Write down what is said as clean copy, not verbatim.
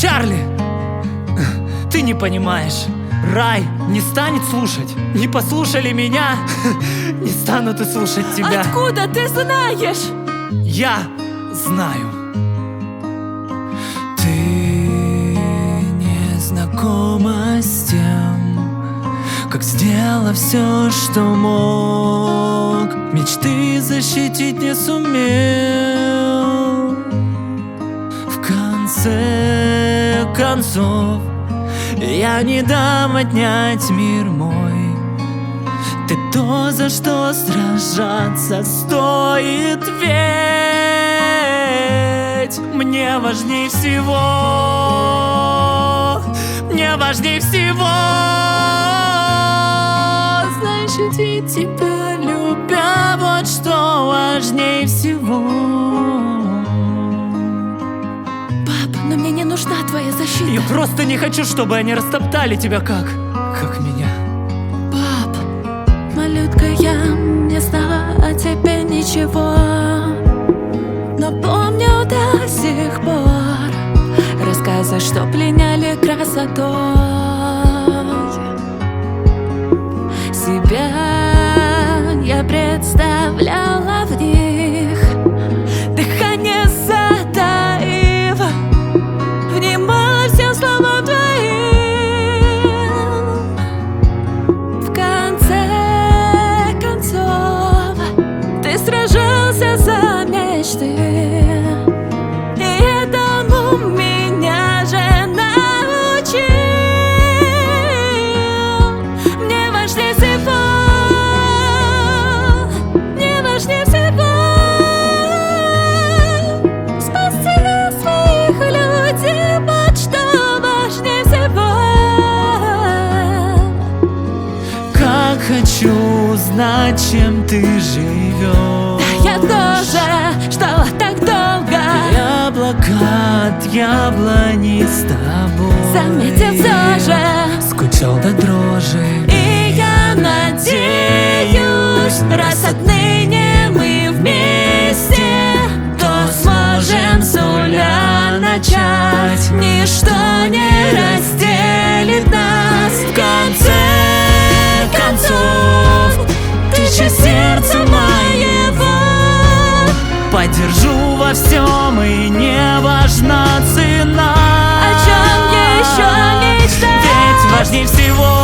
Чарли, ты не понимаешь. Рай не станет слушать. Не послушали меня, не станут и слушать тебя. Откуда ты знаешь? Я знаю. Ты не знакома с тем, как сделала все, что мог. Мечты защитить не сумел. В конце концов я не дам отнять мир мой. Ты то, за что сражаться стоит, ведь мне важней всего. Мне важней всего защитить тебя, любя, вот что важней всего. Папа, но мне не нужна твоя защита. Я просто не хочу, чтобы они растоптали тебя как меня. Пап, малютка, я не знала о тебе ничего, но помню до сих пор рассказы, что пленяли красотой. Себя я представляла в них, дыхание затаив, внимала всем словам твоим. В конце концов ты сражался за мечты, и этому меня же научил. Мне важнее всего, мне важнее всего спасти своих людей, вот что важнее всего. Как хочу узнать, чем ты живешь. Я тоже ждала так долго, Яблоко от яблони с тобой заметил все же, скучал до дрожи. и я надеюсь, раз отныне мы вместе, то сможем с нуля начать. Ничто не разделит нас. В конце концов ты часть сердца моего. Поддержу во всем, и не важна цена. О чем еще мечтать? Ведь важней всего